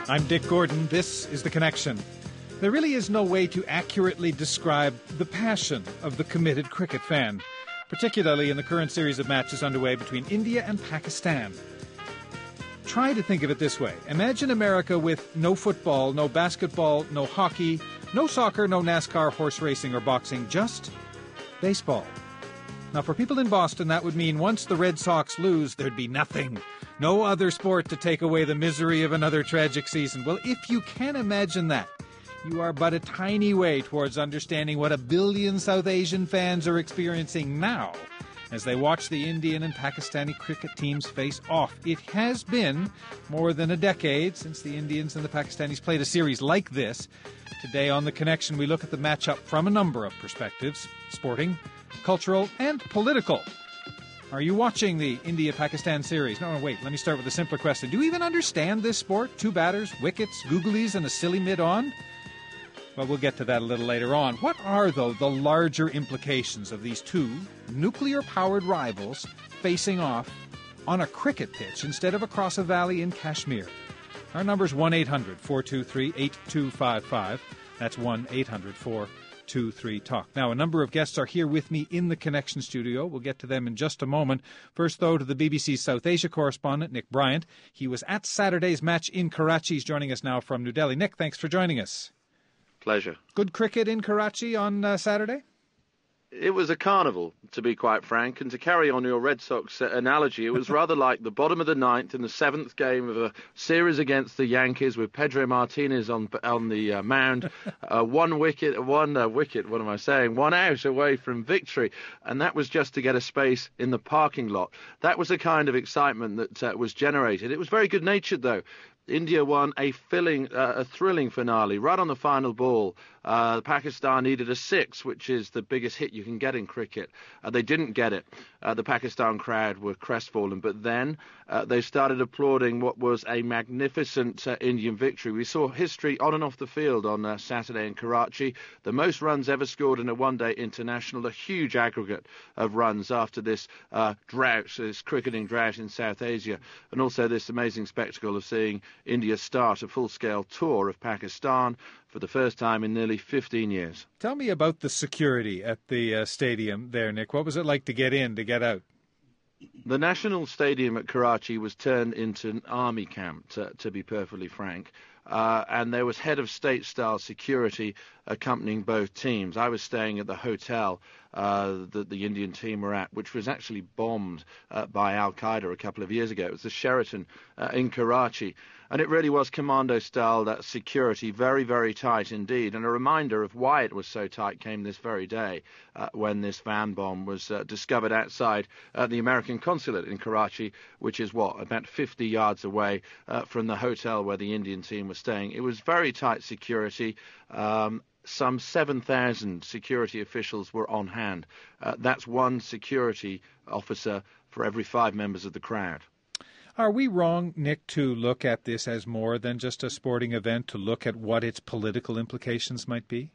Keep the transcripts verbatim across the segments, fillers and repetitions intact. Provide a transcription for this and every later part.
I'm Dick Gordon. This is The Connection. There really is no way to accurately describe the passion of the committed cricket fan, particularly in the current series of matches underway between India and Pakistan. Try to think of it this way. Imagine America with no football, no basketball, no hockey, no soccer, no NASCAR, horse racing, or boxing, just baseball. Now, for people in Boston, that would mean once the Red Sox lose, there'd be nothing. No other sport to take away the misery of another tragic season. Well, if you can imagine that, you are but a tiny way towards understanding what a billion South Asian fans are experiencing now as they watch the Indian and Pakistani cricket teams face off. It has been more than a decade since the Indians and the Pakistanis played a series like this. Today on The Connection, we look at the matchup from a number of perspectives: sporting, cultural, and political. Are you watching the India-Pakistan series? No, no, wait, let me start with a simpler question. Do you even understand this sport? Two batters, wickets, googlies, and a silly mid-on? Well, we'll get to that a little later on. What are, though, the larger implications of these two nuclear-powered rivals facing off on a cricket pitch instead of across a valley in Kashmir? Our number's one eight hundred four two three eight two five five. That's one eight hundred four two three talk. Now, a number of guests are here with me in the Connection studio. We'll get to them in just a moment. First, though, to the B B C's South Asia correspondent, Nick Bryant. He was at Saturday's match in Karachi. He's joining us now from New Delhi. Nick, thanks for joining us. Pleasure. Good cricket in Karachi on uh, Saturday? It was a carnival, to be quite frank, and to carry on your Red Sox uh, analogy, it was rather like the bottom of the ninth in the seventh game of a series against the Yankees with Pedro Martinez on on the uh, mound, uh, one wicket, one uh, wicket, what am I saying, one out away from victory, and that was just to get a space in the parking lot. That was the kind of excitement that uh, was generated. It was very good-natured, though. India won a filling, uh, a thrilling finale right on the final ball. Uh, Pakistan needed a six, which is the biggest hit you can get in cricket. Uh, they didn't get it. Uh, the Pakistan crowd were crestfallen, but then uh, they started applauding what was a magnificent uh, Indian victory. We saw history on and off the field on uh, Saturday in Karachi. The most runs ever scored in a one-day international, a huge aggregate of runs after this uh, drought, this cricketing drought in South Asia, and also this amazing spectacle of seeing India start a full-scale tour of Pakistan for the first time in nearly fifteen years. Tell me about the security at the uh, stadium there, Nick. What was it like to get in, to get out? The National Stadium at Karachi was turned into an army camp, to, to be perfectly frank. Uh, and there was head of state-style security accompanying both teams. I was staying at the hotel uh, that the Indian team were at, which was actually bombed uh, by Al-Qaeda a couple of years ago. It was the Sheraton uh, in Karachi. And it really was commando-style, that security, very, very tight indeed. And a reminder of why it was so tight came this very day uh, when this van bomb was uh, discovered outside uh, the American consulate in Karachi, which is, what, about fifty yards away uh, from the hotel where the Indian team was staying. It was very tight security. Um, some seven thousand security officials were on hand. Uh, that's one security officer for every five members of the crowd. Are we wrong, Nick, to look at this as more than just a sporting event, to look at what its political implications might be?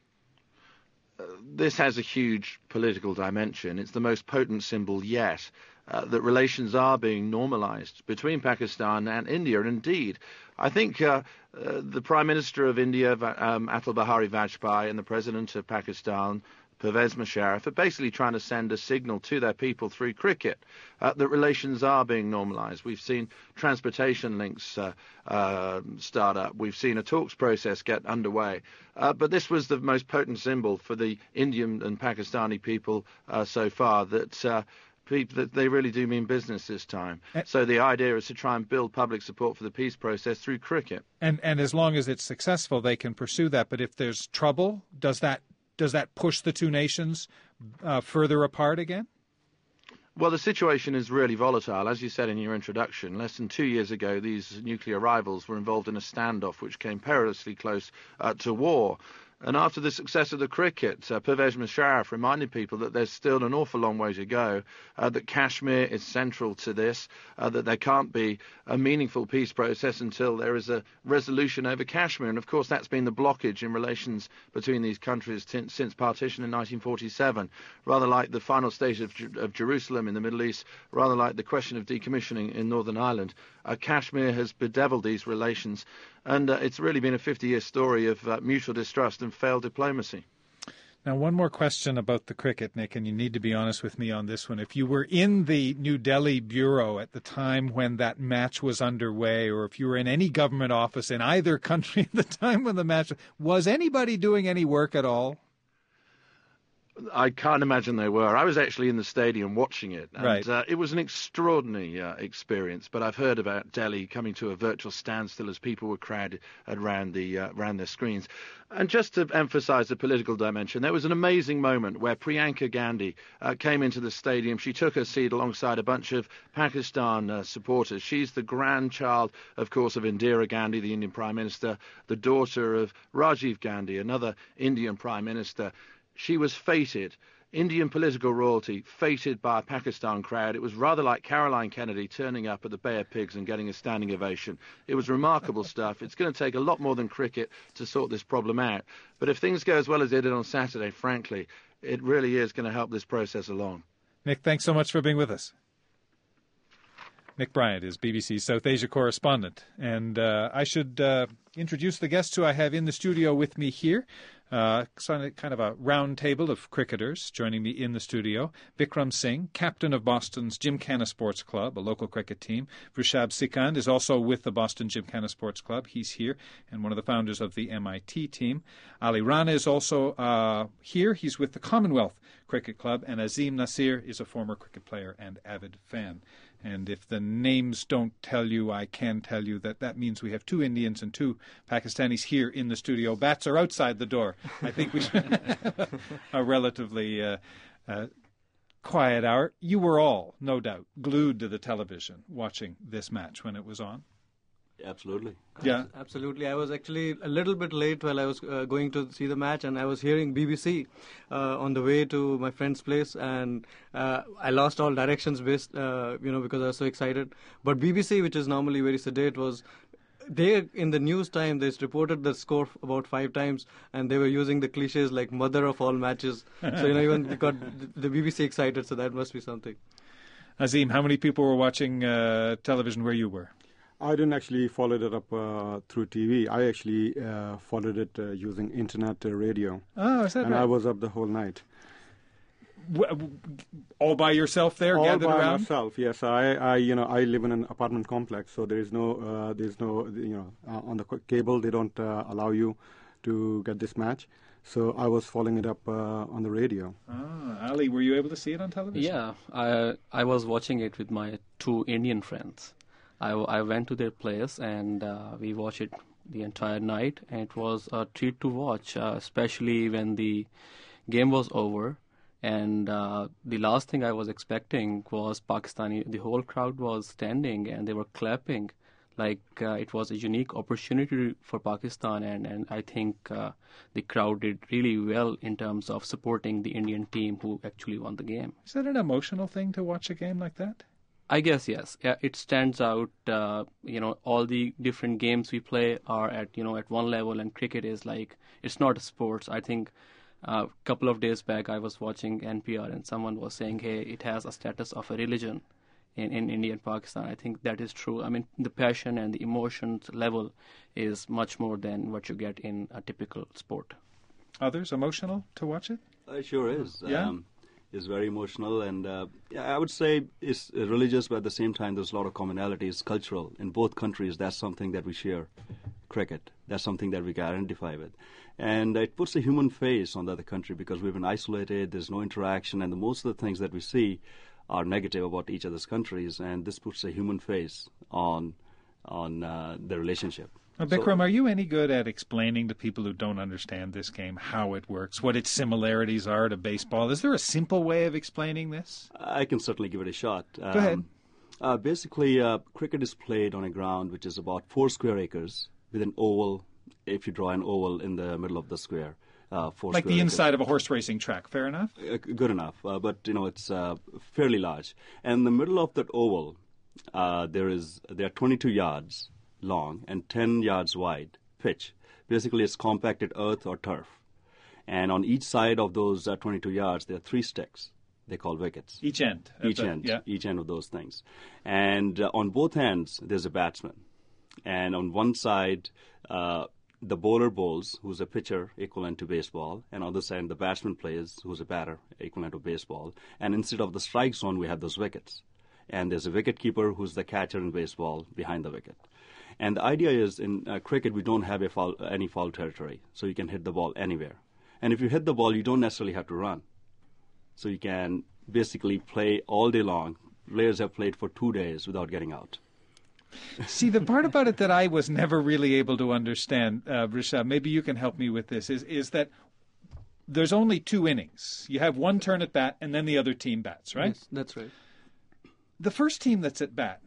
Uh, this has a huge political dimension. It's the most potent symbol yet uh, that relations are being normalized between Pakistan and India. And indeed, I think uh, uh, the Prime Minister of India, um, Atal Bihari Vajpayee, and the President of Pakistan, Pervez Musharraf, are basically trying to send a signal to their people through cricket uh, that relations are being normalised. We've seen transportation links uh, uh, start up. We've seen a talks process get underway. Uh, but this was the most potent symbol for the Indian and Pakistani people uh, so far that uh, people, that they really do mean business this time. And so the idea is to try and build public support for the peace process through cricket. And, and as long as it's successful, they can pursue that. But if there's trouble, does that Does that push the two nations uh, further apart again? Well, the situation is really volatile. As you said in your introduction, less than two years ago, these nuclear rivals were involved in a standoff which came perilously close uh, to war. And after the success of the cricket, uh, Pervez Musharraf reminded people that there's still an awful long way to go, uh, that Kashmir is central to this, uh, that there can't be a meaningful peace process until there is a resolution over Kashmir. And, of course, that's been the blockage in relations between these countries t- since partition in nineteen forty-seven, rather like the final state of, Jer- of Jerusalem in the Middle East, rather like the question of decommissioning in Northern Ireland. Uh, Kashmir has bedeviled these relations. And uh, it's really been a fifty-year story of uh, mutual distrust and failed diplomacy. Now, one more question about the cricket, Nick, and you need to be honest with me on this one. If you were in the New Delhi bureau at the time when that match was underway, or if you were in any government office in either country at the time when the match, was anybody doing any work at all? I can't imagine they were. I was actually in the stadium watching it, and right. uh, it was an extraordinary uh, experience. But I've heard about Delhi coming to a virtual standstill as people were crowded around the uh, around their screens. And just to emphasise the political dimension, there was an amazing moment where Priyanka Gandhi uh, came into the stadium. She took her seat alongside a bunch of Pakistan uh, supporters. She's the grandchild, of course, of Indira Gandhi, the Indian Prime Minister, the daughter of Rajiv Gandhi, another Indian Prime Minister. She was feted, Indian political royalty, feted by a Pakistan crowd. It was rather like Caroline Kennedy turning up at the Bay of Pigs and getting a standing ovation. It was remarkable stuff. It's going to take a lot more than cricket to sort this problem out. But if things go as well as they did on Saturday, frankly, it really is going to help this process along. Nick, thanks so much for being with us. Nick Bryant is B B C's South Asia correspondent. And uh, I should uh, introduce the guests who I have in the studio with me here. Uh, kind of a round table of cricketers joining me in the studio. Vikram Singh, captain of Boston's Gymkhana Sports Club, a local cricket team. Rishabh Sikand is also with the Boston Gymkhana Sports Club. He's here and one of the founders of the M I T team. Ali Rana is also uh, here. He's with the Commonwealth Cricket Club. And Azim Nasir is a former cricket player and avid fan. And if the names don't tell you, I can tell you that that means we have two Indians and two Pakistanis here in the studio. Bats are outside the door. I think we should have a relatively uh, uh, quiet hour. You were all, no doubt, glued to the television watching this match when it was on. Absolutely. Yeah. Absolutely. I was actually a little bit late while I was uh, going to see the match, and I was hearing B B C uh, on the way to my friend's place, and uh, I lost all directions based, uh, you know, because I was so excited. But B B C, which is normally very sedate, was they in the news time they reported the score about five times, and they were using the cliches like "mother of all matches." So you know, even got the B B C excited. So that must be something. Azim, how many people were watching uh, television where you were? I didn't actually follow it up uh, through T V. I actually uh, followed it uh, using internet uh, radio. Oh, is that and right? I was up the whole night. W- all by yourself there, all gathered by around? myself. Yes, I, I, you know, I live in an apartment complex, so there is no, uh, there is no, you know, uh, on the cable they don't uh, allow you to get this match. So I was following it up uh, on the radio. Ah, Ali, were you able to see it on television? Yeah, I I was watching it with my two Indian friends. I, I went to their place and uh, we watched it the entire night, and it was a treat to watch, uh, especially when the game was over. And uh, the last thing I was expecting was Pakistani. The whole crowd was standing and they were clapping, like uh, it was a unique opportunity for Pakistan. And, and I think uh, the crowd did really well in terms of supporting the Indian team who actually won the game. Is that an emotional thing to watch a game like that? I guess yes. Yeah, it stands out. Uh, you know, all the different games we play are at you know at one level, and cricket is like it's not a sports. I think a uh, couple of days back I was watching N P R and someone was saying, "Hey, it has a status of a religion in, in India and Pakistan." I think that is true. I mean, the passion and the emotions level is much more than what you get in a typical sport. Others emotional to watch it? It sure is. Yeah. Um, It's very emotional, and uh, yeah, I would say it's religious, but at the same time, there's a lot of commonalities, cultural. In both countries, that's something that we share. Cricket, that's something that we can identify with. And it puts a human face on the other country because we've been isolated, there's no interaction, and the, most of the things that we see are negative about each other's countries, and this puts a human face on on uh, the relationship. Now, Bikram, so, are you any good at explaining to people who don't understand this game how it works, what its similarities are to baseball? Is there a simple way of explaining this? I can certainly give it a shot. Go um, ahead. Uh, basically, uh, cricket is played on a ground which is about four square acres with an oval, if you draw an oval in the middle of the square. Uh, four like square the acres. Inside of a horse racing track, fair enough? Uh, good enough, uh, but you know it's uh, fairly large. And in the middle of that oval, uh, there is there are twenty-two yards long and ten yards wide pitch. Basically, it's compacted earth or turf. And on each side of those uh, twenty-two yards, there are three sticks. They call wickets. Each end. Each the, end. Yeah. Each end of those things. And uh, on both ends, there's a batsman. And on one side, uh, the bowler bowls, who's a pitcher equivalent to baseball, and on the other side, the batsman plays, who's a batter equivalent to baseball. And instead of the strike zone, we have those wickets. And there's a wicket keeper who's the catcher in baseball behind the wicket. And the idea is in uh, cricket, we don't have a foul, any foul territory, so you can hit the ball anywhere. And if you hit the ball, you don't necessarily have to run. So you can basically play all day long. Players have played for two days without getting out. See, the part about it that I was never really able to understand, uh, Rishabh, maybe you can help me with this, is, is that there's only two innings. You have one turn at bat, and then the other team bats, right? Yes, that's right. The first team that's at bat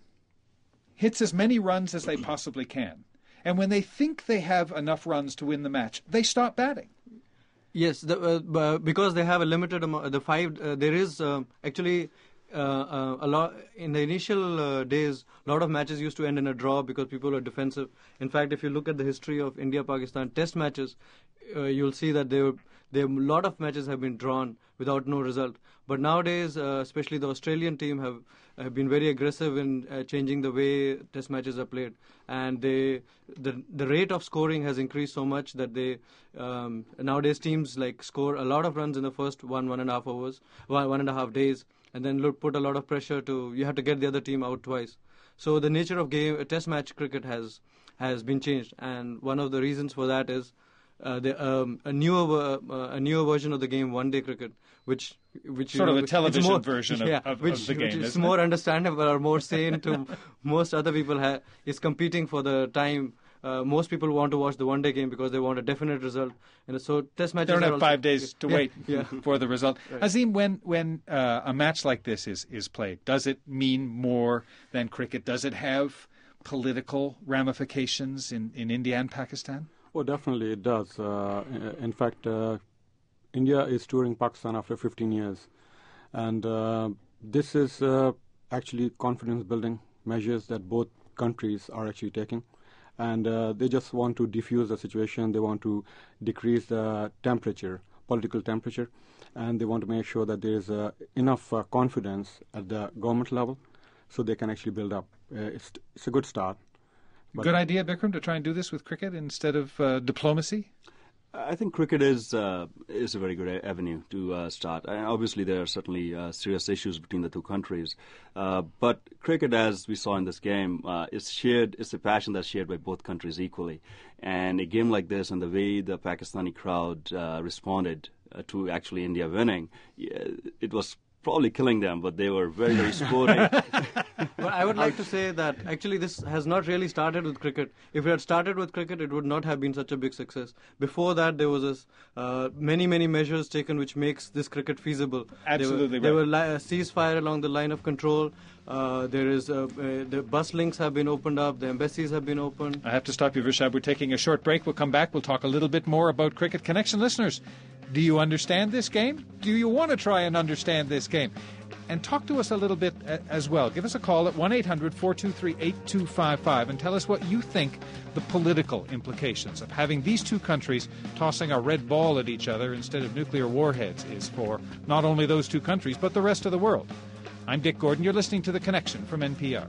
hits as many runs as they possibly can. And when they think they have enough runs to win the match, they stop batting. Yes, the, uh, because they have a limited amount, the five, uh, there is uh, actually... Uh, uh, a lot in the initial uh, days, a lot of matches used to end in a draw because people were defensive. In fact, if you look at the history of India-Pakistan Test matches, uh, you'll see that there, there a lot of matches have been drawn without no result. But nowadays, uh, especially the Australian team have have been very aggressive in uh, changing the way Test matches are played, and they the the rate of scoring has increased so much that they um, nowadays teams like score a lot of runs in the first one one and a half hours, one one and a half days. And then look, put a lot of pressure to, you have to get the other team out twice. So the nature of game, test match cricket has has been changed. And one of the reasons for that is uh, the, um, a newer uh, a newer version of the game, one-day cricket, which which sort you know, of a television more, version of, yeah, of, which, of the game, which is isn't more it? understandable or more sane to most other people. Ha- is competing for the time. Uh, most people want to watch the one-day game because they want a definite result. And so test matches They don't are have also, five days to yeah, wait yeah. for the result. Right. Azim, when when uh, a match like this is, is played, does it mean more than cricket? Does it have political ramifications in, in India and Pakistan? Oh, definitely it does. Uh, in fact, uh, India is touring Pakistan after fifteen years. And uh, this is uh, actually confidence-building measures that both countries are actually taking. And uh, they just want to defuse the situation. They want to decrease the temperature, political temperature, and they want to make sure that there is uh, enough uh, confidence at the government level so they can actually build up. Uh, it's, it's a good start. But Good idea, Bikram, to try and do this with cricket instead of uh, diplomacy? I think cricket is uh, is a very good a- avenue to uh, start. And obviously, there are certainly uh, serious issues between the two countries. Uh, but cricket, as we saw in this game, uh, is shared. It's a passion that's shared by both countries equally. And a game like this, and the way the Pakistani crowd uh, responded uh, to actually India winning, yeah, it was probably killing them. But they were very, very sporting. But I would like to say that actually this has not really started with cricket. If it had started with cricket, it would not have been such a big success. Before that, there was this, uh, many, many measures taken which makes this cricket feasible. Absolutely There were, right. there were li- ceasefire along the line of control. Uh, there is uh, uh, the bus links have been opened up. The embassies have been opened. I have to stop you, Rishabh. We're taking a short break. We'll come back. We'll talk a little bit more about Cricket Connection. Listeners, do you understand this game? Do you want to try and understand this game? And talk to us a little bit uh, as well. Give us a call at one eight hundred four two three eight two five five and tell us what you think the political implications of having these two countries tossing a red ball at each other instead of nuclear warheads is for not only those two countries, but the rest of the world. I'm Dick Gordon. You're listening to The Connection from N P R.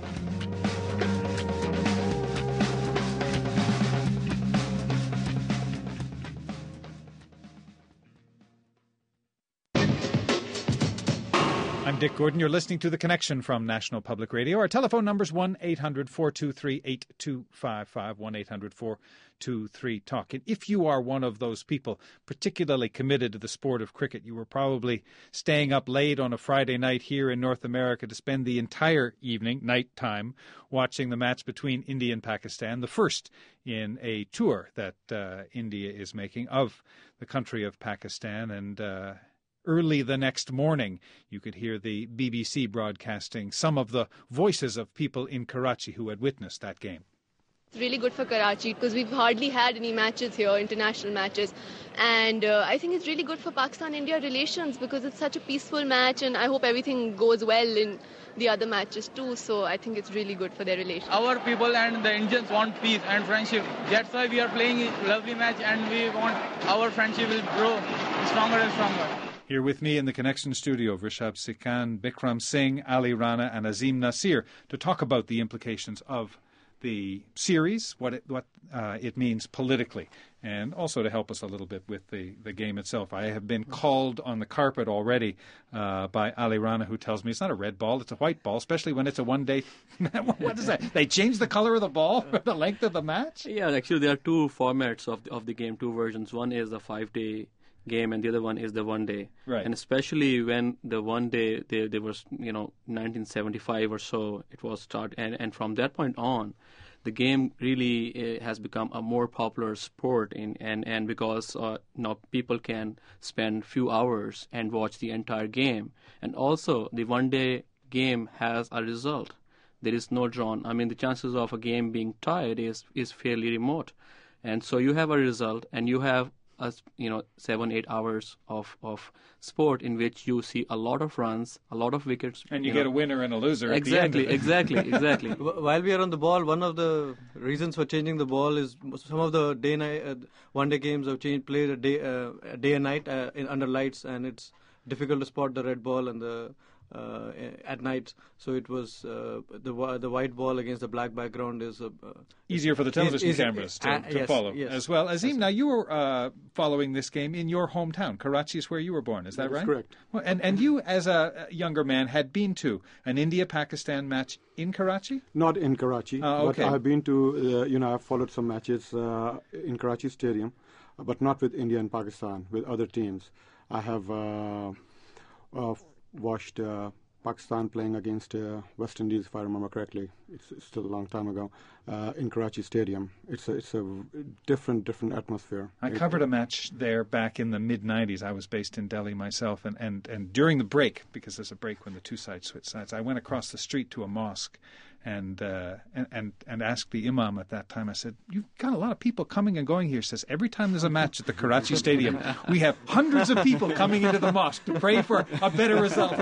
I'm Dick Gordon. You're listening to The Connection from National Public Radio. Our telephone number is one eight hundred four two three eight two five five, one eight hundred four two three talk. And if you are one of those people particularly committed to the sport of cricket, you were probably staying up late on a Friday night here in North America to spend the entire evening, night time, watching the match between India and Pakistan, the first in a tour that uh, India is making of the country of Pakistan. And uh, early the next morning, you could hear the B B C broadcasting some of the voices of people in Karachi who had witnessed that game. It's really good for Karachi because we've hardly had any matches here, international matches. And uh, I think it's really good for Pakistan-India relations because it's such a peaceful match, and I hope everything goes well in the other matches too. So I think it's really good for their relations. Our people and the Indians want peace and friendship. That's why we are playing a lovely match, and we want our friendship will grow stronger and stronger. Here with me in the Connection studio, Rishabh Sikand, Bikram Singh, Ali Rana and Azim Nasir to talk about the implications of the series, what it, what uh, it means politically, and also to help us a little bit with the, the game itself. I have been called on the carpet already uh, by Ali Rana, who tells me it's not a red ball, it's a white ball, especially when it's a one-day... What is that? They change the color of the ball for the length of the match? Yeah, actually there are two formats of the, of the game, two versions. One is the five-day game and the other one is the one day. Right. And especially when the one day, there there was, you know, nineteen seventy-five or so, it was started. And, and from that point on, the game really uh, has become a more popular sport, in, and, and because uh, now people can spend few hours and watch the entire game. And also, the one-day game has a result. There is no drawn. I mean, the chances of a game being tied is, is fairly remote. And so you have a result, and you have a, you know, seven, eight hours of, of sport in which you see a lot of runs, a lot of wickets. And you, you get know. a winner and a loser exactly, at the end Exactly, exactly, While we are on the ball, one of the reasons for changing the ball is some of the day night, uh, one-day games have changed, played a day, uh, a day and night uh, in, under lights, and it's difficult to spot the red ball and the uh, at night. So it was uh, the the white ball against the black background is uh, easier for the television is, is, cameras to, uh, to yes, follow yes. as well. Azim, now you were uh, following this game in your hometown. Karachi is where you were born. Is that, that right? That's correct. Well, and and you, as a younger man, had been to an India-Pakistan match in Karachi? Not in Karachi, Oh, okay. but I've been to, uh, you know, I've followed some matches uh, in Karachi Stadium, but not with India and Pakistan, with other teams. I have uh, uh, watched uh, Pakistan playing against uh, West Indies, if I remember correctly. It's, it's still a long time ago, uh, in Karachi Stadium. It's a, it's a different, different atmosphere. I It- covered a match there back in the mid nineties. I was based in Delhi myself, and, and, and during the break, because there's a break when the two sides switch sides, I went across the street to a mosque and uh, and, and and asked the imam at that time, I said, you've got a lot of people coming and going here. He says, every time there's a match at the Karachi Stadium, we have hundreds of people coming into the mosque to pray for a better result.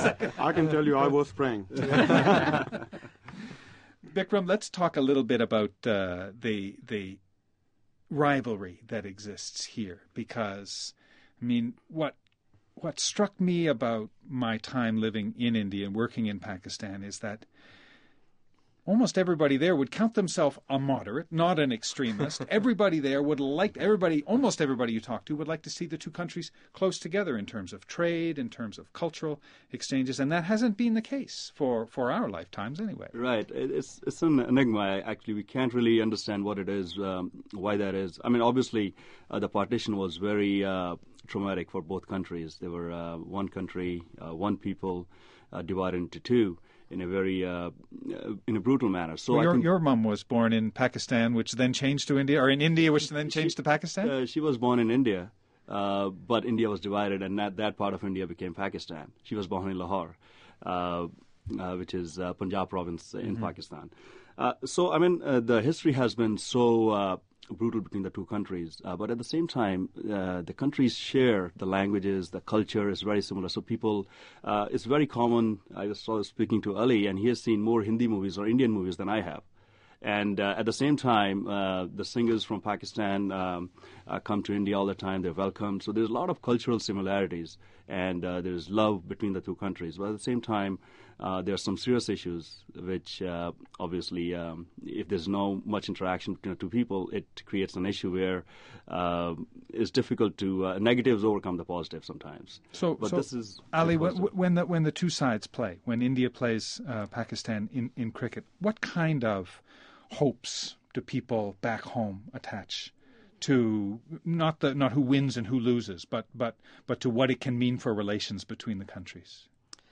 I can tell you I was praying. Bikram, let's talk a little bit about uh, the the rivalry that exists here, because, I mean, what what struck me about my time living in India and working in Pakistan is that almost everybody there would count themselves a moderate, not an extremist. Everybody there would like, everybody, almost everybody you talk to would like to see the two countries close together in terms of trade, in terms of cultural exchanges, and that hasn't been the case for, for our lifetimes anyway. Right. It- It's it's an enigma. Actually, we can't really understand what it is, um, why that is. I mean, obviously, uh, the partition was very uh, traumatic for both countries. They were uh, one country, uh, one people, uh, divided into two in a very uh, uh, in a brutal manner. So Well, I your, think, your mum was born in Pakistan, which then changed to India, or in India, which then changed to Pakistan? Uh, she was born in India, uh, but India was divided, and that, that part of India became Pakistan. She was born in Lahore, uh, uh, which is uh, Punjab province in Pakistan. Uh, so, I mean, uh, the history has been so uh, brutal between the two countries, uh, but at the same time, uh, the countries share the languages, the culture is very similar. So people, uh, it's very common. I was sort of speaking to Ali, and he has seen more Hindi movies or Indian movies than I have. And uh, at the same time, uh, the singers from Pakistan um, uh, come to India all the time. They're welcomed. So there's a lot of cultural similarities, and uh, there's love between the two countries. But at the same time, uh, there are some serious issues, which uh, obviously, um, if there's no much interaction between the two people, it creates an issue where uh, it's difficult to uh, negatives overcome the positives sometimes. So, but so this is Ali, positive. when, when the when the two sides play, when India plays uh, Pakistan in, in cricket, what kind of hopes do people back home attach to not the not who wins and who loses, but but but to what it can mean for relations between the countries?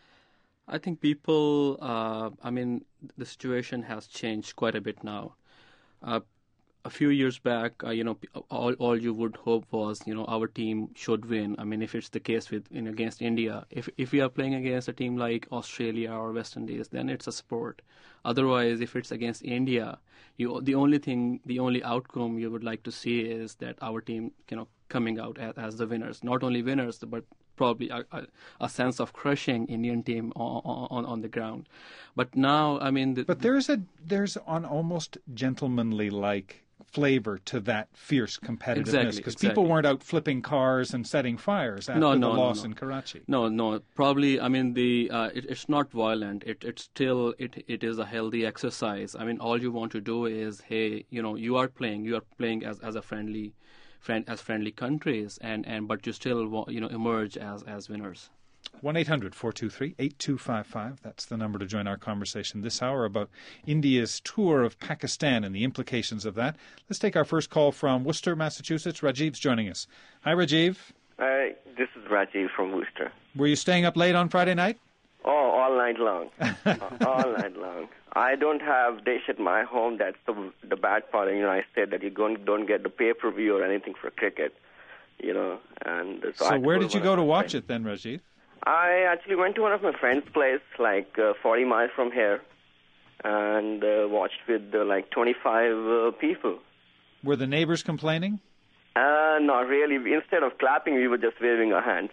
I think people, uh, I mean, the situation has changed quite a bit now. Uh, a few years back, uh, you know, p- all, all you would hope was, you know, our team should win. I mean, if it's the case with in against India, if if we are playing against a team like Australia or West Indies, then it's a sport. Otherwise, if it's against India, you the only thing, the only outcome you would like to see is that our team, you know, coming out as, as the winners. Not only winners, but probably a, a, a sense of crushing Indian team on, on on the ground. But now, I mean, the, But there's a there's an almost gentlemanly like flavor to that fierce competitiveness, Exactly, because exactly. people weren't out flipping cars and setting fires after No, the no, no, loss no. in Karachi. No, no. Probably, I mean, the uh, it, it's not violent. It it's still it it is a healthy exercise. I mean, all you want to do is, hey, you know, you are playing, you are playing as, as a friendly, friend as friendly countries, and, and but you still wa- you know emerge as as winners. one eight hundred four two three eight two five five. That's the number to join our conversation this hour about India's tour of Pakistan and the implications of that. Let's take our first call from Worcester, Massachusetts. Rajiv's joining us. Hi, Rajiv. Hi, this is Rajiv from Worcester. Were you staying up late on Friday night? Oh, all night long. all night long. I don't have dish at my home. That's the the bad part. You know, I said that you don't, don't get the pay-per-view or anything for cricket, you know. And So, So I where told did you one go of to my watch friends- it then, Rajiv? I actually went to one of my friend's place, like uh, forty miles from here, and uh, watched with uh, like twenty-five uh, people. Were the neighbors complaining? Uh, not really. Instead of clapping, we were just waving our hands.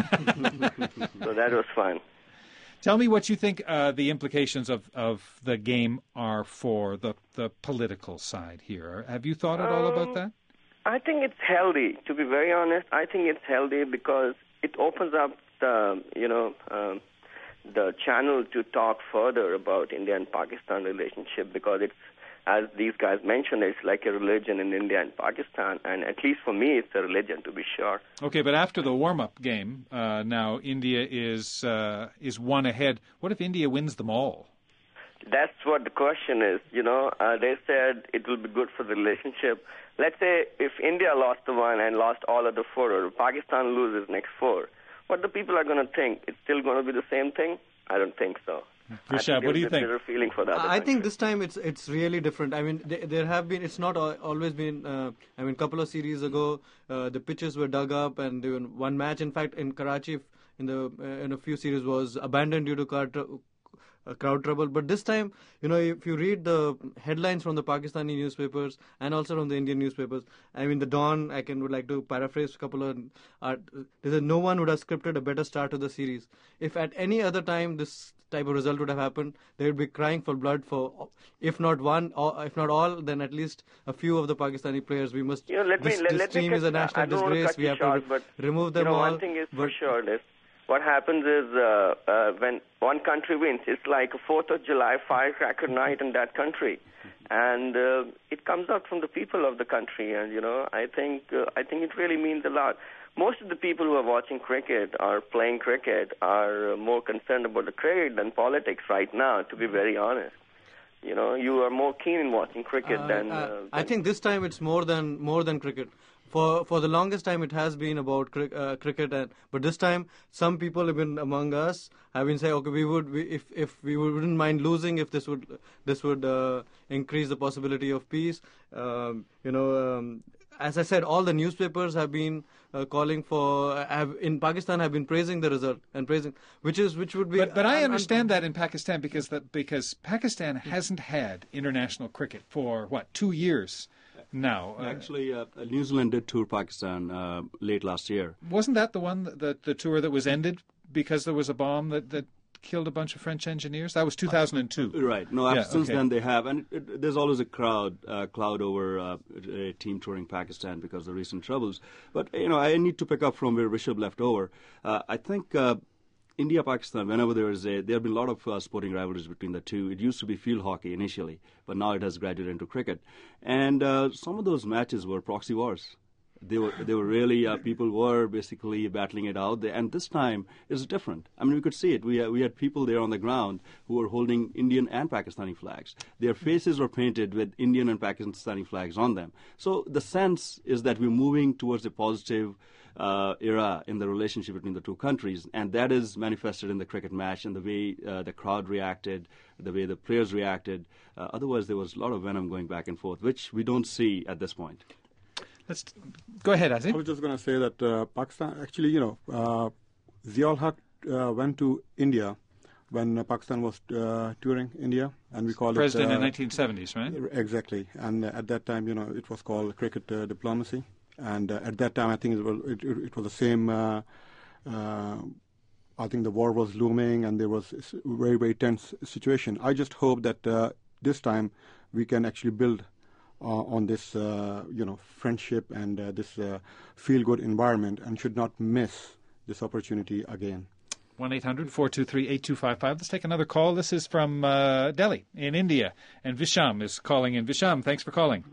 So that was fun. Tell me what you think uh, the implications of, of the game are for the, the political side here. Have you thought at all about Um, that? I think it's healthy. To be very honest, I think it's healthy because it opens up the, you know, um, the channel to talk further about India and Pakistan relationship, because it's, as these guys mentioned, it's like a religion in India and Pakistan, and at least for me, it's a religion, to be sure. Okay, but after the warm-up game, uh, now India is uh, is one ahead. What if India wins them all? That's what the question is. You know, uh, they said it will be good for the relationship. Let's say if India lost the one and lost all of the four, or Pakistan loses next four, what the people are going to think? It's still going to be the same thing? I don't think so. Rishabh, what do you think? There's a feeling for that. I think this time it's it's really different. I mean, there, there have been. It's not al- always been. Uh, I mean, a couple of series ago, uh, the pitches were dug up, and they were one match. In fact, in Karachi, in the uh, in a few series was abandoned due to car tr- uh, crowd trouble. But this time, you know, if you read the headlines from the Pakistani newspapers and also from the Indian newspapers, I mean, the Dawn. I can would like to paraphrase a couple of. Uh, there's a, no one would have scripted a better start to the series. If at any other time this type of result would have happened, they would be crying for blood for, if not one, or if not all, then at least a few of the Pakistani players. We must. You know, let this me, let, this let team me is a cut, I national don't want to disgrace. cut We you have short, to but, remove them you know, all. one thing is for but- sure, is what happens is uh, uh, when one country wins, it's like a fourth of July firecracker night in that country. And uh, it comes out from the people of the country. And, you know, I think uh, I think it really means a lot. Most of the people who are watching cricket or playing cricket are more concerned about the cricket than politics right now, to be very honest. You know, you are more keen in watching cricket Uh, than, uh, uh, I than... think this time it's more than more than cricket. For for the longest time, it has been about cri- uh, cricket, and but this time, some people even among us have been saying, okay, we would we, if if we wouldn't mind losing if this would this would uh, increase the possibility of peace. Um, you know, um, as I said, all the newspapers have been uh, calling for have in Pakistan have been praising the result and praising, which is which would be. But, but I un- understand that in Pakistan because that because Pakistan hasn't had international cricket for what two years now. Uh, Actually, uh, New Zealand did tour Pakistan uh, late last year. wasn't that the one that, the the tour that was ended because there was a bomb that, that killed a bunch of French engineers? That was two thousand two. Right. No, Yeah, since okay. then they have, and it, it, there's always a crowd uh, cloud over uh, a team touring Pakistan because of the recent troubles. But you know, I need to pick up from where Rishabh left over. Uh, I think. Uh, India, Pakistan, whenever there is a, there have been a lot of uh, sporting rivalries between the two. It used to be field hockey initially, but now it has graduated into cricket. And uh, some of those matches were proxy wars. They were, they were really, uh, people were basically battling it out. And this time is different. I mean, we could see it. We, uh, we had people there on the ground who were holding Indian and Pakistani flags. Their faces were painted with Indian and Pakistani flags on them. So the sense is that we're moving towards a positive Uh, era in the relationship between the two countries, and that is manifested in the cricket match and the way uh, the crowd reacted, the way the players reacted. Uh, otherwise, there was a lot of venom going back and forth, which we don't see at this point. Let's go ahead, I Azim. was just going to say that uh, Pakistan, actually, you know, uh, Ziaul Haq uh, went to India when uh, Pakistan was uh, touring India, and we call President it... in the nineteen seventies, right? Exactly. And uh, at that time, you know, it was called cricket uh, diplomacy. And uh, at that time, I think it was, it, it was the same. Uh, uh, I think the war was looming, and there was a very, very tense situation. I just hope that uh, this time we can actually build uh, on this, uh, you know, friendship and uh, this uh, feel-good environment, and should not miss this opportunity again. one eight hundred four two three eight two five five. Let's take another call. This is from uh, Delhi in India, and Visham is calling in. Visham, thanks for calling.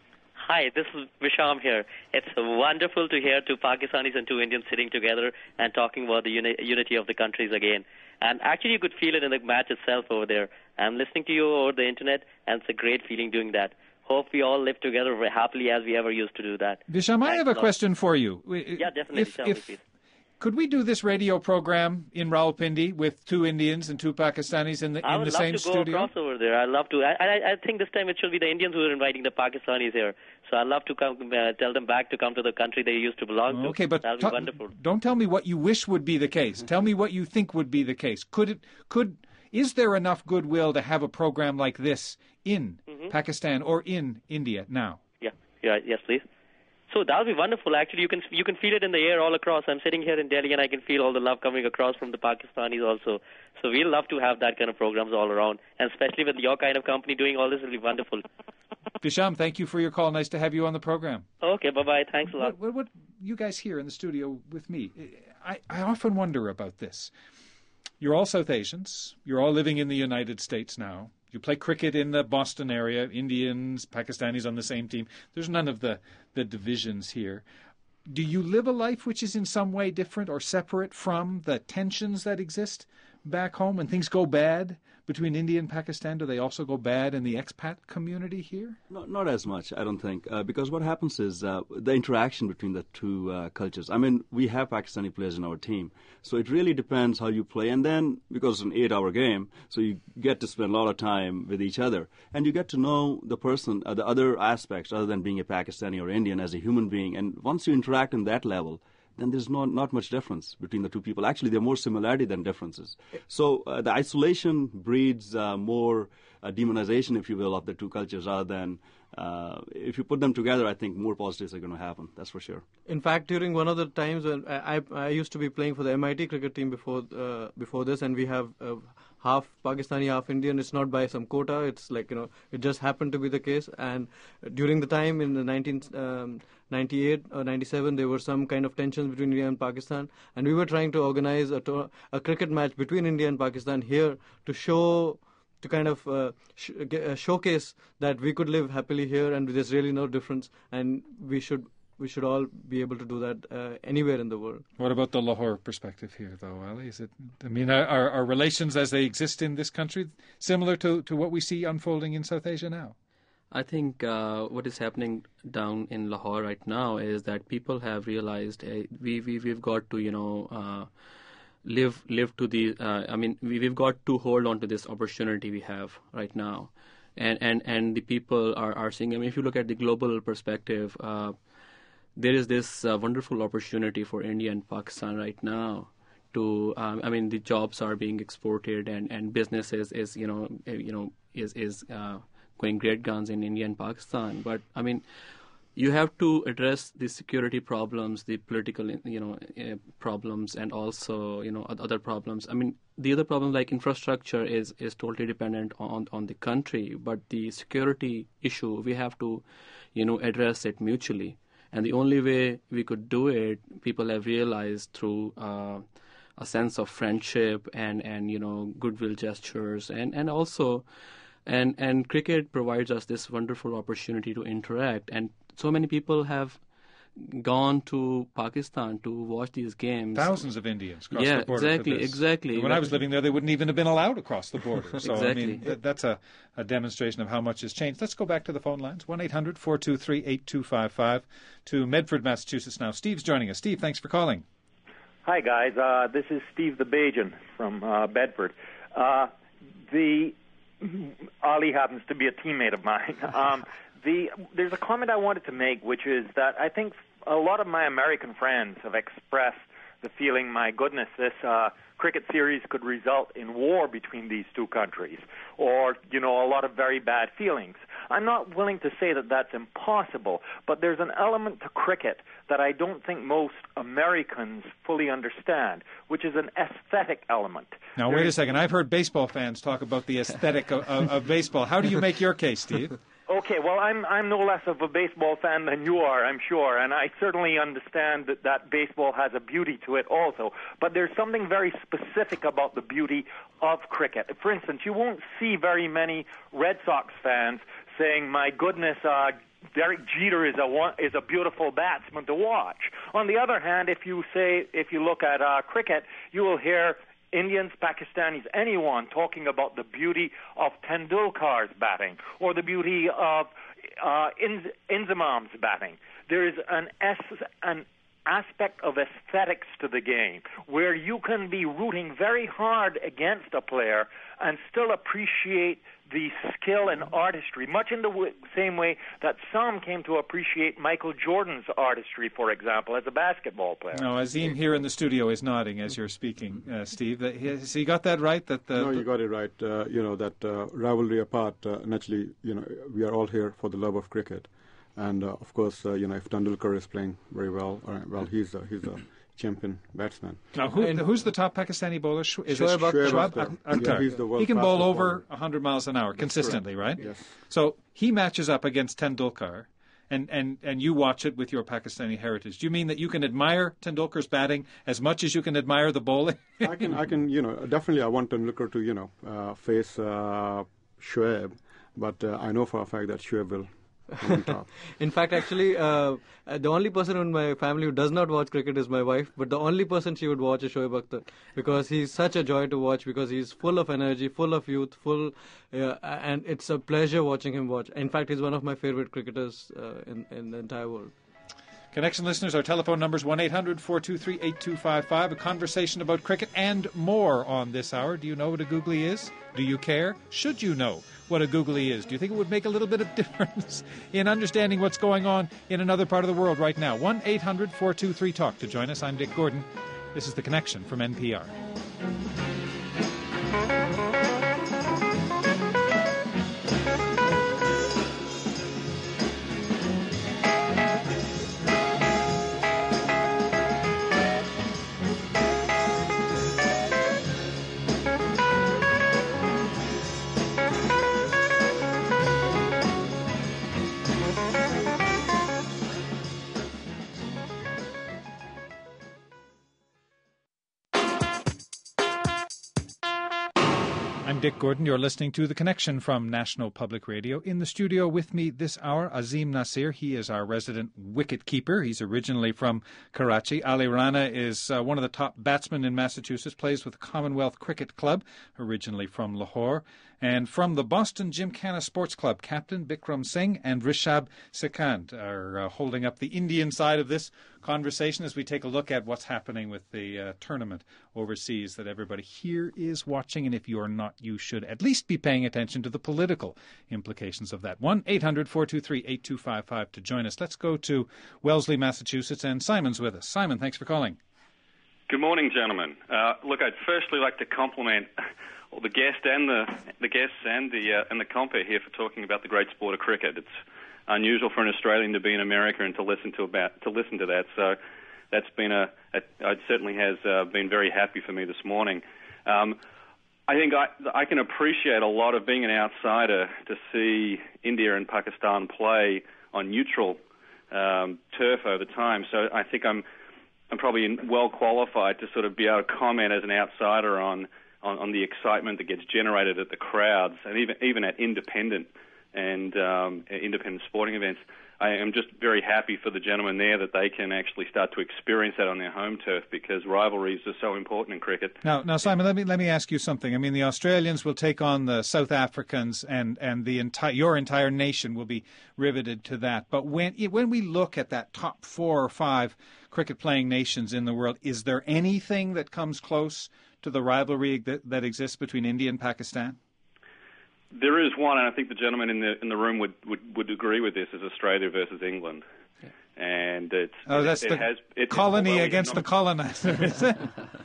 Hi, this is Visham here. It's wonderful to hear two Pakistanis and two Indians sitting together and talking about the uni- unity of the countries again. And actually, you could feel it in the match itself over there. I'm listening to you over the internet, and it's a great feeling doing that. Hope we all live together very happily as we ever used to do that. Visham, I have a question for you. Yeah, definitely. If, Tell if, me, please. Could we do this radio program in Rawalpindi with two Indians and two Pakistanis in the, I in would the love same to go studio? across over there. I'd love to. I, I, I think this time it should be the Indians who are inviting the Pakistanis here. So I'd love to come, uh, tell them back to come to the country they used to belong to. Okay, but that'll ta- be wonderful. don't tell me what you wish would be the case. Tell me what you think would be the case. Could it? Could is there enough goodwill to have a program like this in Mm-hmm. Pakistan or in India now? Yeah. Yeah. Yes, please. So that would be wonderful. Actually, you can you can feel it in the air all across. I'm sitting here in Delhi, and I can feel all the love coming across from the Pakistanis also. So we'll love to have that kind of programs all around, and especially with your kind of company doing all this, it'll be wonderful. Visham, thank you for your call. Nice to have you on the program. Okay, bye-bye. Thanks a lot. What, what, what you guys here in the studio with me, I, I often wonder about this. You're all South Asians. You're all living in the United States now. You play cricket in the Boston area, Indians, Pakistanis on the same team. There's none of the, the divisions here. Do you live a life which is in some way different or separate from the tensions that exist back home? When things go bad between India and Pakistan, do they also go bad in the expat community here? Not, not as much, I don't think, uh, because what happens is uh, the interaction between the two uh, cultures. I mean, we have Pakistani players in our team, so it really depends how you play. And then, because it's an eight-hour game, so you get to spend a lot of time with each other, and you get to know the person, uh, the other aspects, other than being a Pakistani or Indian, as a human being. And once you interact in that level, then there's not, not much difference between the two people. Actually, there are more similarity than differences. So uh, the isolation breeds uh, more uh, demonization, if you will, of the two cultures, rather than uh, if you put them together, I think more positives are going to happen. That's for sure. In fact, during one of the times when I, I, I used to be playing for the M I T cricket team before uh, before this, and we have uh, half Pakistani, half Indian. It's not by some quota. It's like, you know, it just happened to be the case. And during the time in the nineteen ninety-eight or ninety-seven, there were some kind of tensions between India and Pakistan, and we were trying to organize a, to- a cricket match between India and Pakistan here to show. to kind of uh, sh- uh, showcase that we could live happily here and there's really no difference, and we should we should all be able to do that uh, anywhere in the world. What about the Lahore perspective here, though, Ali? Is it? I mean, are, are relations as they exist in this country similar to, to what we see unfolding in South Asia now? I think uh, what is happening down in Lahore right now is that people have realized uh, we, we, we've got to, you know, uh, live live to the, uh, I mean, we, we've got to hold on to this opportunity we have right now. And, and, and the people are, are seeing, I mean, if you look at the global perspective, uh, there is this uh, wonderful opportunity for India and Pakistan right now to, um, I mean, the jobs are being exported and, and businesses is, you know, you know, is, is uh, going great guns in India and Pakistan. But, I mean, you have to address the security problems, the political, you know, uh, problems, and also, you know, other problems. I mean, the other problem, like infrastructure, is, is totally dependent on, on the country. But the security issue, we have to, you know, address it mutually. And the only way we could do it, people have realized through uh, a sense of friendship and, and you know, goodwill gestures, and, and also, and and cricket provides us this wonderful opportunity to interact. And so many people have gone to Pakistan to watch these games. Thousands of Indians crossed yeah, the border. exactly, for this. exactly. And when I was living there, they wouldn't even have been allowed across the border. So Exactly. I mean, th- that's a, a demonstration of how much has changed. Let's go back to the phone lines. one eight hundred four two three eight two five five to Medford, Massachusetts now. Steve's joining us. Steve, thanks for calling. Hi, guys. Uh, this is Steve the Bajan from uh, Bedford. Uh, the Ali happens to be a teammate of mine. Um, the there's a comment I wanted to make, which is that I think a lot of my American friends have expressed the feeling, my goodness, this uh, cricket series could result in war between these two countries, or, you know, a lot of very bad feelings. I'm not willing to say that that's impossible, but there's an element to cricket that I don't think most Americans fully understand, which is an aesthetic element. Now, wait a second. I've heard baseball fans talk about the aesthetic of, of, of baseball. How do you make your case, Steve? Okay, well, I'm I'm no less of a baseball fan than you are, I'm sure, and I certainly understand that, that baseball has a beauty to it also. But there's something very specific about the beauty of cricket. For instance, you won't see very many Red Sox fans saying, "My goodness, uh, Derek Jeter is a is a beautiful batsman to watch." On the other hand, if you say if you look at uh, cricket, you will hear Indians, Pakistanis, anyone talking about the beauty of Tendulkar's batting or the beauty of uh, Inz- Inzamam's batting. There is an, es- an aspect of aesthetics to the game where you can be rooting very hard against a player and still appreciate the skill and artistry, much in the w- same way that some came to appreciate Michael Jordan's artistry, for example, as a basketball player. No, Azim here in the studio is nodding as you're speaking, uh, Steve. That he, has he got that right? That the, no, you got it right. Uh, you know, that uh, rivalry apart, uh, naturally, you know, we are all here for the love of cricket. And, uh, of course, uh, you know, if Tendulkar is playing very well, uh, well, he's a, he's a champion batsman. Now, who, who's the top Pakistani bowler? Sh- is Shoaib it Akhtar. Shoaib Akhtar. Akhtar? Yeah, he's the world's he can bowl fastest over bowler. one hundred miles an hour That's consistently, correct. right? Yes. So he matches up against Tendulkar, and, and, and you watch it with your Pakistani heritage. Do you mean that you can admire Tendulkar's batting as much as you can admire the bowling? I can, I can, you know, definitely I want Tendulkar to, you know, uh, face uh, Shoaib, but uh, I know for a fact that Shoaib will on top. In fact, actually, uh, the only person in my family who does not watch cricket is my wife, but the only person she would watch is Shoaib Akhtar, because he's such a joy to watch, because he's full of energy, full of youth, full, uh, and it's a pleasure watching him watch. In fact, he's one of my favorite cricketers uh, in, in the entire world. Connection listeners, our telephone number is one eight hundred four two three eight two five five. A conversation about cricket and more on this hour. Do you know what a googly is? Do you care? Should you know what a googly is? Do you think it would make a little bit of difference in understanding what's going on in another part of the world right now? one eight hundred four two three talk to join us. I'm Dick Gordon. This is The Connection from N P R. I'm Dick Gordon. You're listening to The Connection from National Public Radio. In the studio with me this hour, Azim Nasir. He is our resident wicket keeper. He's originally from Karachi. Ali Rana is uh, one of the top batsmen in Massachusetts, plays with the Commonwealth Cricket Club, originally from Lahore. And from the Boston Gymkhana Sports Club, Captain Bikram Singh and Rishabh Sekant are uh, holding up the Indian side of this conversation as we take a look at what's happening with the uh, tournament overseas that everybody here is watching. And if you're not, you should at least be paying attention to the political implications of that. one eight hundred four two three eight two five five to join us. Let's go to Wellesley, Massachusetts, and Simon's with us. Simon, thanks for calling. Good morning, gentlemen. Uh, look, I'd firstly like to compliment all the guest and the the guests and the uh, and the compere here for talking about the great sport of cricket. It's unusual for an Australian to be in America and to listen to about to listen to that. So that's been a, a it certainly has uh, been very happy for me this morning. Um, I think I I can appreciate a lot of being an outsider to see India and Pakistan play on neutral um, turf over time. So I think I'm I'm probably well qualified to sort of be able to comment as an outsider on. On, on the excitement that gets generated at the crowds, and even even at independent and um, independent sporting events. I am just very happy for the gentlemen there that they can actually start to experience that on their home turf, because rivalries are so important in cricket. Now, now, Simon, let me let me ask you something. I mean, the Australians will take on the South Africans, and and the entire your entire nation will be riveted to that. But when when we look at that top four or five cricket-playing nations in the world, is there anything that comes close to the rivalry that, that exists between India and Pakistan? There is one, and I think the gentleman in the in the room would, would, would agree with this, is Australia versus England. Yeah. And it's oh, that's it, the it has, it's, colony well, against the colonizer. Is, it?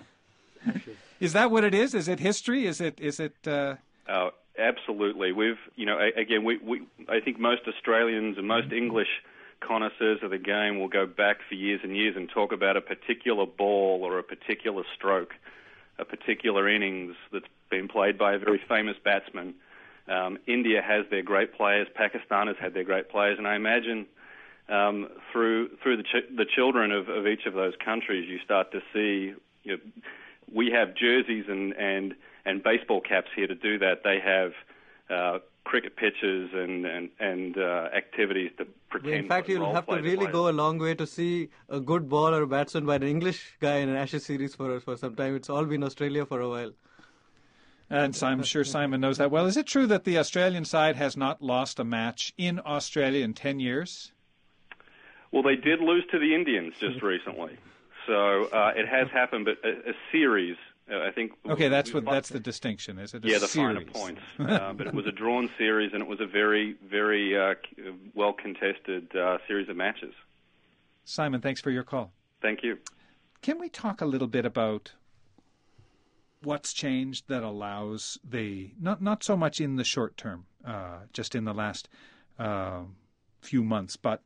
Is that what it is? Is it history? Is it is it? Uh... Oh, absolutely. We've you know again we, we I think most Australians and most English connoisseurs of the game will go back for years and years and talk about a particular ball or a particular stroke, a particular innings that's been played by a very famous batsman. Um, India has their great players. Pakistan has had their great players, and I imagine um, through through the ch- the children of, of each of those countries, you start to see. You know, we have jerseys and, and and baseball caps here to do that. They have uh, cricket pitches and and and uh, activities to pretend. In fact, you'll have to really go a long way to see a good ball or a batsman by an English guy in an Ashes series for for some time. It's all been Australia for a while. And I'm sure Simon knows that well. Is it true that the Australian side has not lost a match in Australia in ten years? Well, they did lose to the Indians just recently. So uh, it has happened, but a, a series, uh, I think... Okay, that's what that's the distinction, is it? A yeah, the series. finer points. uh, but it was a drawn series, and it was a very, very uh, well-contested uh, series of matches. Simon, thanks for your call. Thank you. Can we talk a little bit about what's changed that allows the, not not so much in the short term, uh, just in the last uh, few months, but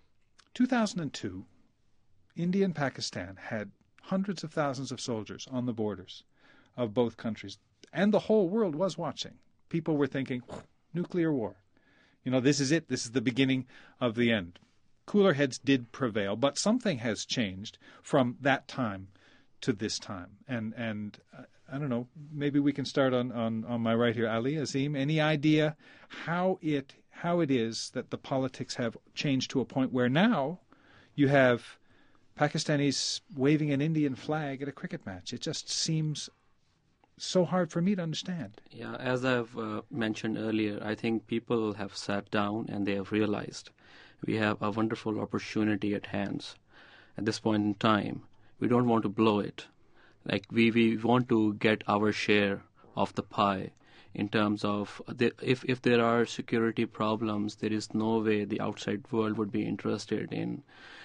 two thousand two, India and Pakistan had hundreds of thousands of soldiers on the borders of both countries, and the whole world was watching. People were thinking, nuclear war. You know, this is it. This is the beginning of the end. Cooler heads did prevail, but something has changed from that time to this time. And and uh, I don't know, maybe we can start on, on, on my right here. Ali, Azim, any idea how it how it is that the politics have changed to a point where now you have Pakistanis waving an Indian flag at a cricket match? It just seems so hard for me to understand. Yeah, as I've uh, mentioned earlier, I think people have sat down and they have realized we have a wonderful opportunity at hands at this point in time. We don't want to blow it. Like we, we want to get our share of the pie in terms of the, if if there are security problems, there is no way the outside world would be interested in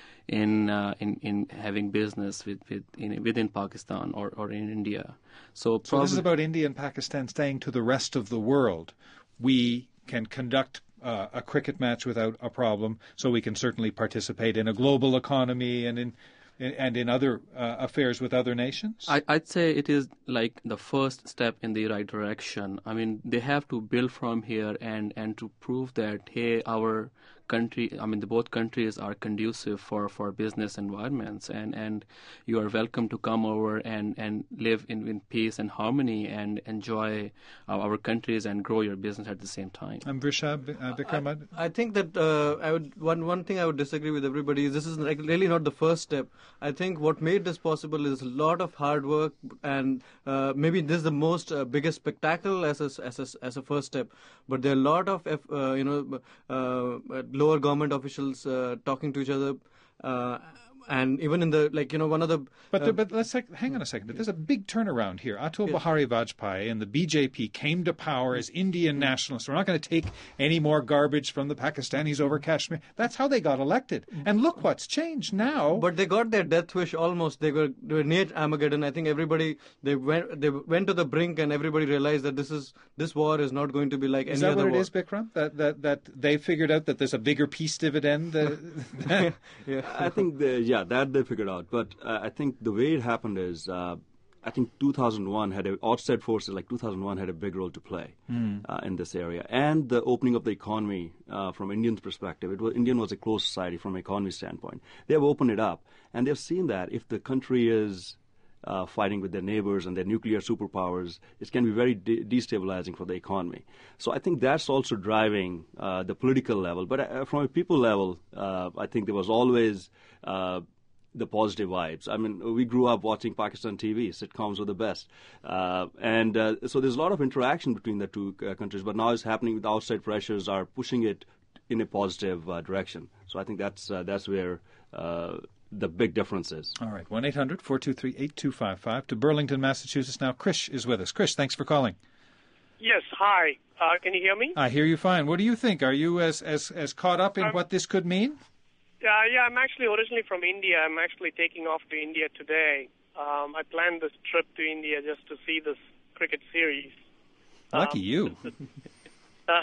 in uh, in, in having business with, with in, within Pakistan or, or in India. So, so this is about India and Pakistan saying to the rest of the world, we can conduct uh, a cricket match without a problem, so we can certainly participate in a global economy and in and in other uh, affairs with other nations? I, I'd say it is like the first step in the right direction. I mean, they have to build from here and, and to prove that, hey, our country, I mean, the both countries are conducive for, for business environments, and, and you are welcome to come over and, and live in, in peace and harmony and enjoy our, our countries and grow your business at the same time. I'm Vrisha, uh, Vikram. I, I think that uh, I would one one thing I would disagree with everybody is this is like really not the first step. I think what made this possible is a lot of hard work, and uh, maybe this is the most uh, biggest spectacle as a, as a, as a first step. But there are a lot of uh, you know uh, lower government officials uh, talking to each other. Uh, And even in the, like, you know, one of the... But, uh, there, but let's take, hang on a second. There's a big turnaround here. Atul yeah. Bihari Vajpayee and the B J P came to power as Indian nationalists. We're not going to take any more garbage from the Pakistanis over Kashmir. That's how they got elected. And look what's changed now. But they got their death wish almost. They were, they were near Armageddon. I think everybody, they went they went to the brink and everybody realized that this is this war is not going to be like is any other war. Is that what it is, Bikram? That, that, that they figured out that there's a bigger peace dividend? Uh, yeah. I think, the, yeah, that they figured out. But uh, I think the way it happened is, uh, I think two thousand one had a, outside forces like two thousand one had a big role to play mm. uh, in this area, and the opening of the economy uh, from Indians' perspective. It was Indian was a closed society from an economy standpoint. They have opened it up, and they've seen that if the country is uh, fighting with their neighbors and their nuclear superpowers, it can be very de- destabilizing for the economy. So I think that's also driving uh, the political level. But uh, from a people level, uh, I think there was always uh, the positive vibes. I mean, we grew up watching Pakistan T V. Sitcoms were the best. Uh, and uh, so there's a lot of interaction between the two uh, countries. But now it's happening with outside pressures are pushing it in a positive uh, direction. So I think that's uh, that's where uh, the big difference is. All right. one eight hundred four two three eight two five five. To Burlington, Massachusetts now. Krish is with us. Krish, thanks for calling. Yes, hi. Uh, can you hear me? I hear you fine. What do you think? Are you as, as, as caught up in um, what this could mean? Uh, yeah, I'm actually originally from India. I'm actually taking off to India today. Um, I planned this trip to India just to see this cricket series. Lucky um, you. uh,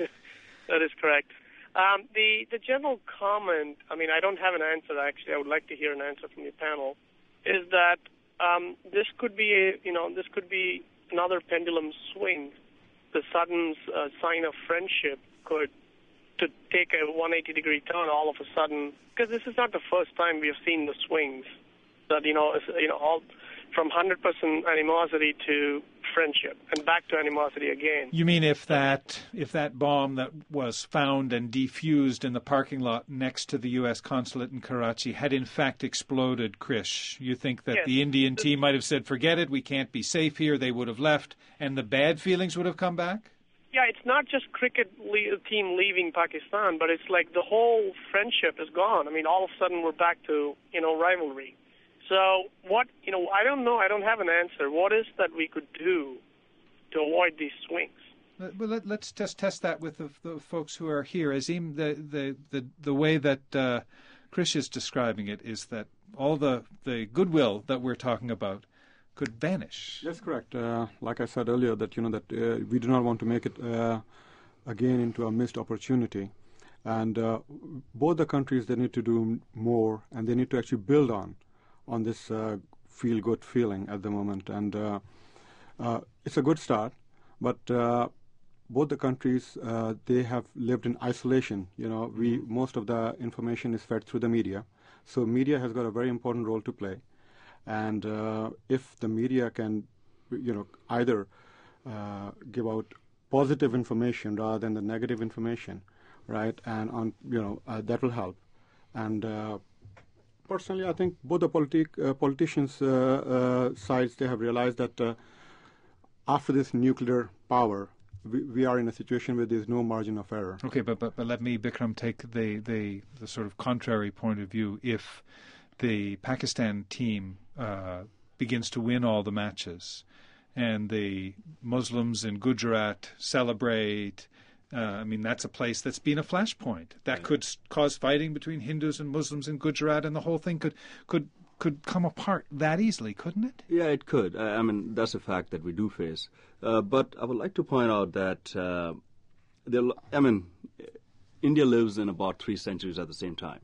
that is correct. Um, the the general comment, I mean, I don't have an answer, actually. I would like to hear an answer from your panel, is that um, this could be, a, you know, this could be another pendulum swing the sudden uh, sign of friendship could to take a one hundred eighty degree turn all of a sudden, because this is not the first time we have seen the swings that, you know, you know, all from one hundred percent animosity to friendship and back to animosity again. You mean if that if that bomb that was found and defused in the parking lot next to the U S consulate in Karachi had in fact exploded, Krish, you think that yes. the Indian team might have said, forget it, we can't be safe here, they would have left, and the bad feelings would have come back? Yeah, it's not just cricket le- team leaving Pakistan, but it's like the whole friendship is gone. I mean, all of a sudden we're back to, you know, rivalry. So what, you know, I don't know. I don't have an answer. What is that we could do to avoid these swings? Well, let, let's just test that with the, the folks who are here. Azim, the the, the, the way that uh, Krish is describing it is that all the, the goodwill that we're talking about could vanish. That's correct. Uh, like I said earlier, that you know that uh, we do not want to make it uh, again into a missed opportunity, and uh, both the countries, they need to do more, and they need to actually build on on this uh, feel-good feeling at the moment, and uh, uh, it's a good start. But uh, both the countries, uh, they have lived in isolation. You know, we most of the information is fed through the media, so media has got a very important role to play. And uh, if the media can, you know, either uh, give out positive information rather than the negative information, right, and on, you know, uh, that will help. And uh, personally, I think both the politi- uh, politicians' uh, uh, sides, they have realized that uh, after this nuclear power, we, we are in a situation where there is no margin of error. Okay, but, but but let me, Bikram, take the the the sort of contrary point of view. If the Pakistan team uh, begins to win all the matches, and the Muslims in Gujarat celebrate, uh, I mean, that's a place that's been a flashpoint. That could s- cause fighting between Hindus and Muslims in Gujarat, and the whole thing could could could come apart that easily, couldn't it? Yeah, it could. I, I mean, that's a fact that we do face. Uh, but I would like to point out that, uh, there, I mean, India lives in about three centuries at the same time.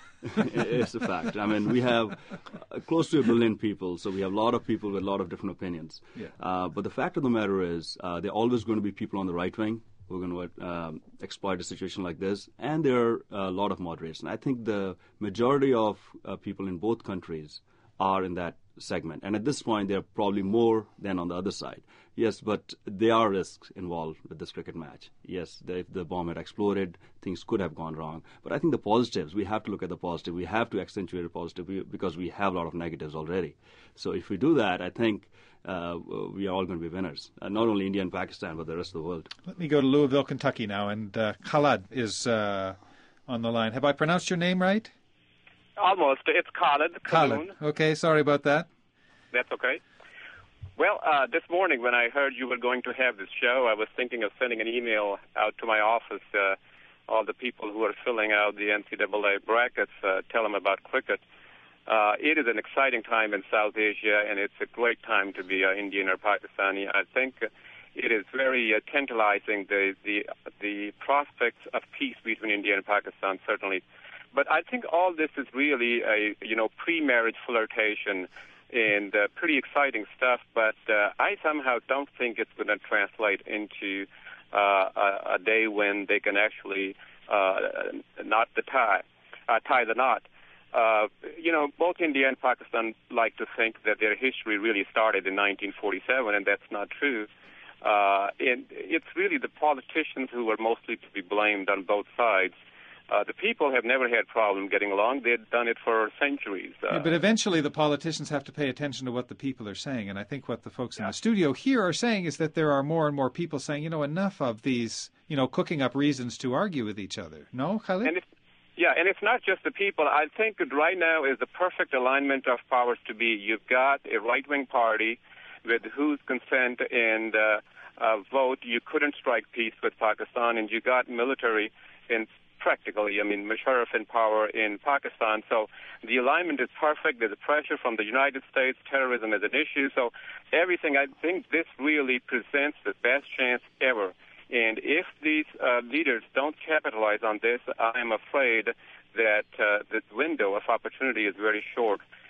It's a fact. I mean, we have uh, close to a billion people, so we have a lot of people with a lot of different opinions. Yeah. Uh, but the fact of the matter is, uh, there are always going to be people on the right wing who are going to um, exploit a situation like this, and there are a lot of moderates. And I think the majority of uh, people in both countries are in that segment. And at this point, there are probably more than on the other side. Yes, but there are risks involved with this cricket match. Yes, the, if the bomb had exploded, things could have gone wrong. But I think the positives, we have to look at the positive. We have to accentuate the positive because we have a lot of negatives already. So if we do that, I think uh, we are all going to be winners. Uh, not only India and Pakistan, but the rest of the world. Let me go to Louisville, Kentucky now, and uh, Khalid is uh, on the line. Have I pronounced your name right? Almost. It's Khalid. Khalid. Okay, sorry about that. That's okay. Well, uh, this morning when I heard you were going to have this show, I was thinking of sending an email out to my office, uh, all the people who are filling out the N C double A brackets, uh, tell them about cricket. Uh, it is an exciting time in South Asia, and it's a great time to be uh, Indian or Pakistani. I think it is very uh, tantalizing, the, the, the prospects of peace between India and Pakistan, certainly. But I think all this is really a, you know, pre-marriage flirtation and uh, pretty exciting stuff, but uh, I somehow don't think it's going to translate into uh, a, a day when they can actually uh, knot the tie, uh, tie the knot. Uh, you know, both India and Pakistan like to think that their history really started in nineteen forty-seven, and that's not true. Uh, and it's really the politicians who are mostly to be blamed on both sides. Uh, the people have never had problem getting along. They've done it for centuries. Uh, yeah, but eventually the politicians have to pay attention to what the people are saying. And I think what the folks in the studio here are saying is that there are more and more people saying, you know, enough of these, you know, cooking up reasons to argue with each other. No, Khalid? And it's, yeah, and it's not just the people. I think that right now is the perfect alignment of powers to be. You've got a right-wing party with whose consent and uh, uh, vote you couldn't strike peace with Pakistan, and you got military in practically, I mean, Musharraf in power in Pakistan. So the alignment is perfect. There's a pressure from the United States. Terrorism is an issue. So everything, I think this really presents the best chance ever. And if these uh, leaders don't capitalize on this, I'm afraid that uh, the window of opportunity is very short.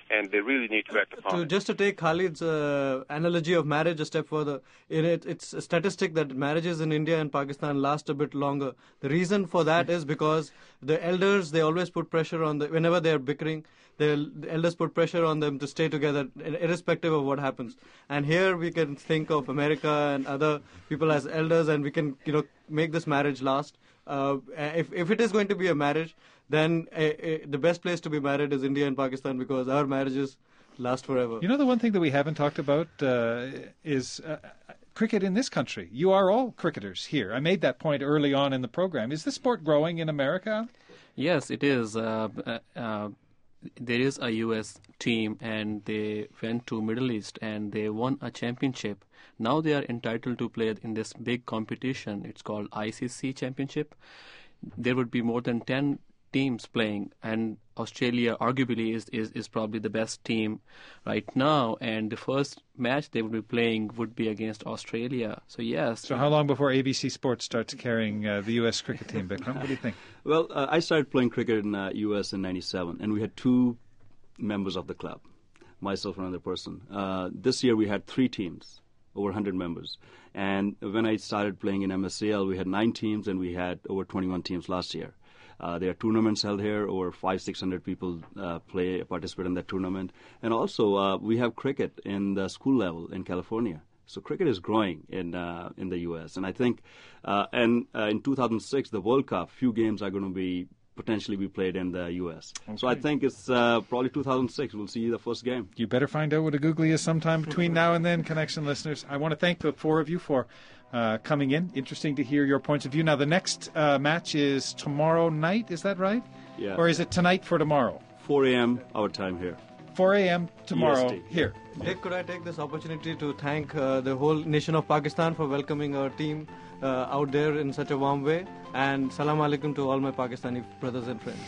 and they really need to act upon to, it. Just to take Khalid's uh, analogy of marriage a step further, in it, it's a statistic that marriages in India and Pakistan last a bit longer. The reason for that is because the elders, they always put pressure on the, whenever they're bickering, the elders put pressure on them to stay together, irrespective of what happens. And here we can think of America and other people as elders, and we can, you know, make this marriage last. Uh, if if it is going to be a marriage, then uh, uh, the best place to be married is India and Pakistan, because our marriages last forever. You know, the one thing that we haven't talked about uh, is uh, cricket in this country. You are all cricketers here. I made that point early on in the program. Is the sport growing in America? Yes, it is. Uh, uh, there is a U S team, and they went to Middle East, and they won a championship. Now they are entitled to play in this big competition. It's called I C C Championship. There would be more than ten teams playing, and Australia arguably is, is, is probably the best team right now, and the first match they would be playing would be against Australia. So yes. So how long before A B C Sports starts carrying uh, the U S cricket team, Bikram? What do you think? Well, uh, I started playing cricket in uh, U S in ninety-seven, and we had two members of the club, myself and another person. Uh, this year we had three teams, over one hundred members. And when I started playing in M S C L, we had nine teams, and we had over twenty-one teams last year. Uh, there are tournaments held here. Over five, six hundred people uh, play, participate in that tournament. And also, uh, we have cricket in the school level in California. So cricket is growing in uh, in the U S. And I think, uh, and uh, in two thousand six, the World Cup, few games are going to be potentially be played in the U S. Okay. So I think it's uh, probably two thousand six. We'll see the first game. You better find out what a googly is sometime between now and then, Connection listeners. I want to thank the four of you for uh, coming in. Interesting to hear your points of view. Now, the next uh, match is tomorrow night. Is that right? Yeah. Or is it tonight for tomorrow? four a.m. our time here. four a.m. tomorrow E S T. here. Dick, could I take this opportunity to thank uh, the whole nation of Pakistan for welcoming our team uh, out there in such a warm way, and salam alaikum to all my Pakistani brothers and friends.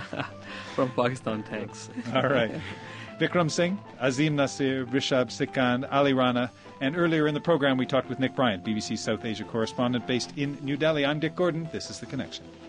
From Pakistan, thanks. All right. Vikram Singh, Azim Nasir, Rishabh Sikand, Ali Rana, and earlier in the program we talked with Nick Bryant, B B C South Asia correspondent based in New Delhi. I'm Dick Gordon. This is The Connection.